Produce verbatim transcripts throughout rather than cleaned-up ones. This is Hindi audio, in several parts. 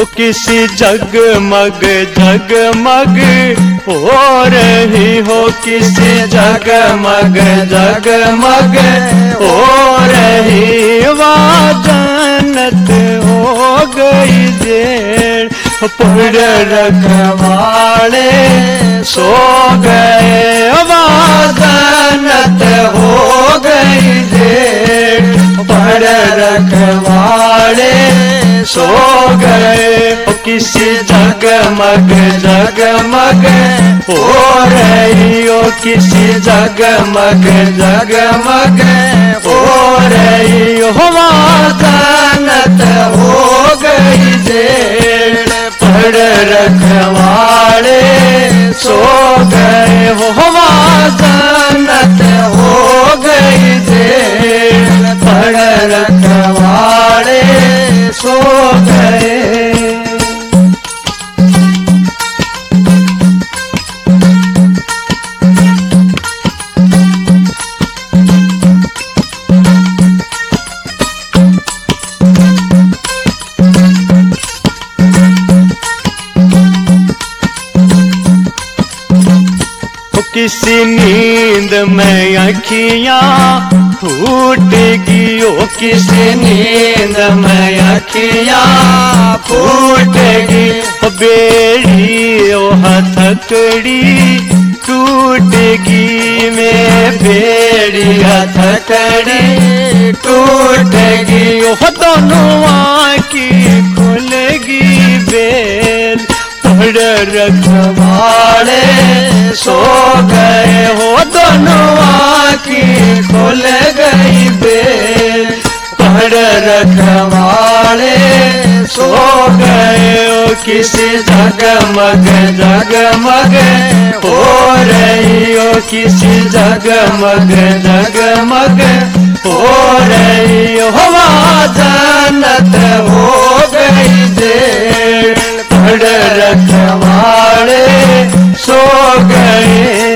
किसी जगमग जगमग हो रही हो, किसी जगमग जगमग हो रही, वहाँ जन्नत हो गई जेड़। पड़ रखवाड़े सो गए, वहाँ जन्नत हो गई जेड़। पड़ रखवाड़े सो गए, किसी जगमग जगमग हो रही हो, किसी जगमग जगमग हो रही हो, वहाँ जन्नत हो गई जेड़। पड़ रखवाड़े सो गए हो, वहाँ जन्नत हो गई जेड़। पड़ रखवाड़े सो गए। किसी नींद में अखियाँ फूटेगी, ओ किसी नींद में अखियाँ फूटेगी। बेड़ी ओ हथकड़ी टूटेगी, में बेड़ी हथकड़ी टूटेगी। ओ दोनों आँखी खुलेगी बेल। पड़ रखवाड़े सो गए हो, दोनों आँखी खुल गई बेल। पड़ रखवाड़े सो गए हो, किसी जगमग जगमग हो रही हो, किसी जगमग जगमग हो रही हो, वहाँ जन्नत हो गई जेड़। पड़ रखवाड़े सो गए।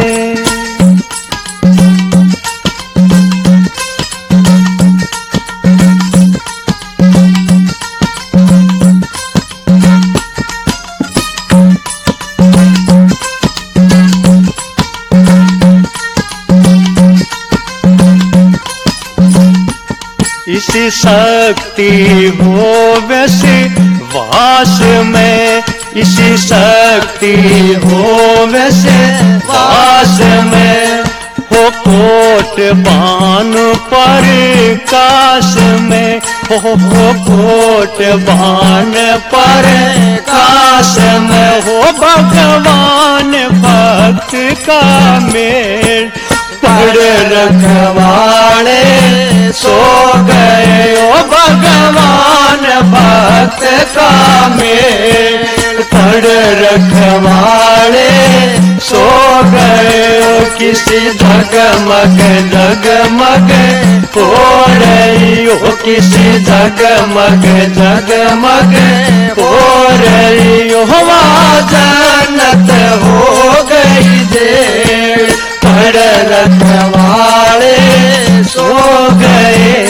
इसी शक्ति हो वैसे वास में, इसी शक्ति हो वैसे वास में, हो कोट बान पर काश में, हो हो कोट बान पर काश में, हो भगवान भक्त का मेल। पड़ रखवाड़े सो गए, ओ भगवान भक्त का मेल। पड़ रखवाड़े सो गए, ओ किसी जगमग जगमग हो रही हो, किसी जगमग जगमग हो रही हो, वहाँ जन्नत हो गई जेड़। पड़ रखवाड़े सो गए।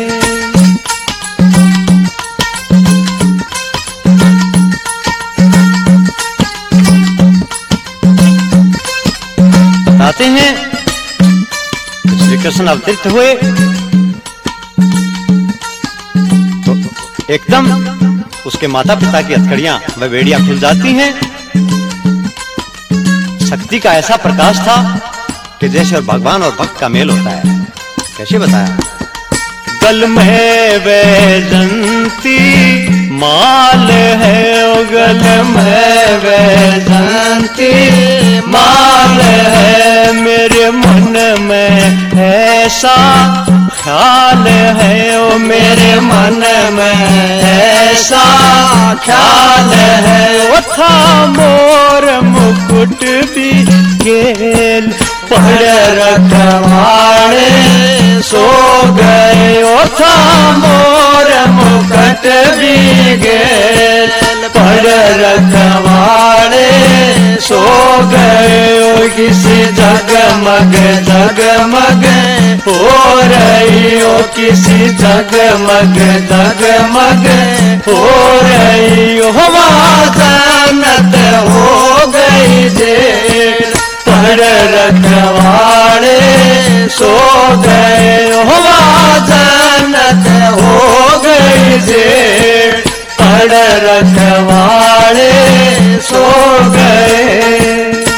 बताते हैं श्री कृष्ण अवतरित हुए तो एकदम उसके माता पिता की हथकड़ियां व बेड़ियां खुल जाती हैं। शक्ति का ऐसा प्रकाश था कि जैसे और भगवान और भक्त का मेल होता है। कैसे बताया? गल में वैजंती माल है, ओ गल में वैजंती माल है, मेरे मन में ऐसा ख्याल है, ओ मेरे मन में ऐसा ख्याल है। वो था मोर मुकुट भी गेल। पड़ रखवाड़े सो गए, ओ था मोर मुकुट भी गेल। पड़ रखवाड़े सो गए, ओ किसी जगमग जगमग हो रही हो किसी जगमग जगमग हो रही हो जानत हो गई देर पर रखवाड़े सो गए हो जानत हो गई देर पर रखवाड़े सो गए।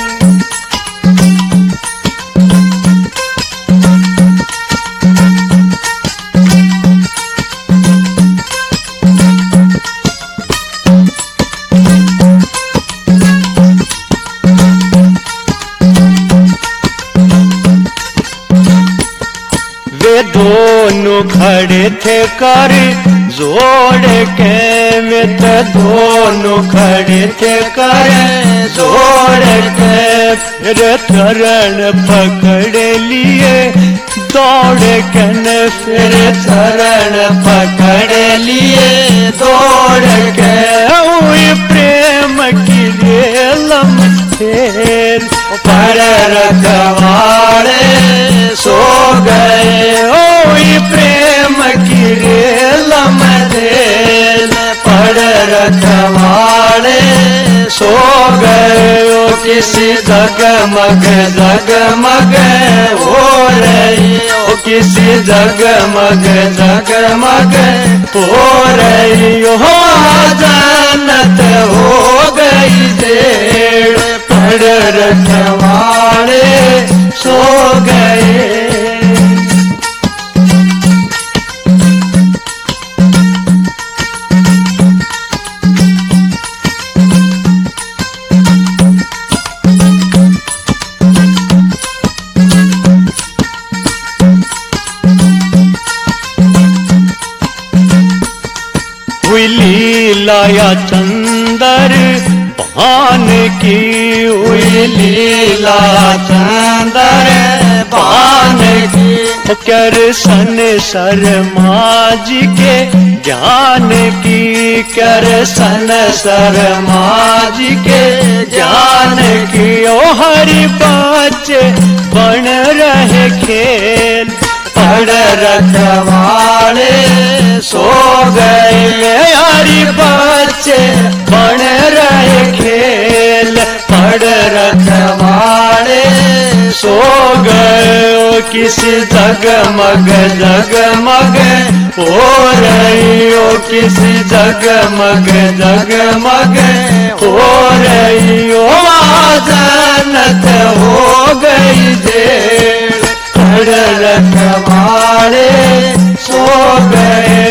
वे दोनों खड़े थे कर जोड़ के वे तो दोनों खड़े थे कर जोड़ के फिर चरण पकड़ लिए दौड़ के न फिर चरण पकड़ लिए दौड़ के हुई प्रेम की रेलम फेर पर रखवाड़े सो गए ओई प्रेम की रेलम देल पर रखवाड़े सो गए ओ किसी जगमग जगमग हो रही ओ किसी जगमग जगमग हो रही हो जानत हो गई देर पर रखवाड़े सो गए। हुई लीलाया चंदर भान की हुई लीला चंदर भान की कर सन शर्मा जी के ज्ञान की कर सन शर्मा जी के ज्ञान की ओ हरि बच्चे बन रहे खेल पर रखवाड़े सो गए हरि बच्चे बन रहे खेल पर रखवाड़े सो गए ओ किसी जगमग जगमग हो रही ओ किसी जगमग जगमग हो रही ओ जानत हो गई देर पर रखवाड़े सो गए।